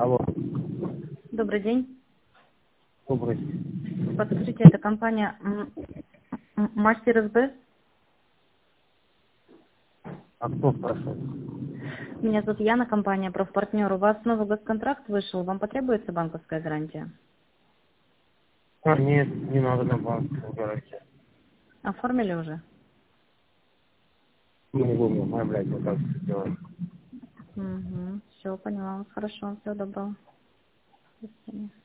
Алло, Добрый день. добрый. Подскажите, это компания Мастер СБ? А кто спрашивает? Меня зовут Яна, компания «Профпартнер». У вас новый госконтракт вышел, вам потребуется банковская гарантия? А, нет, не надо на банк гарантия. Оформили уже? Не будем оформлять, вот так сделаем. Угу. Все, поняла. Хорошо, всего доброго. До свидания.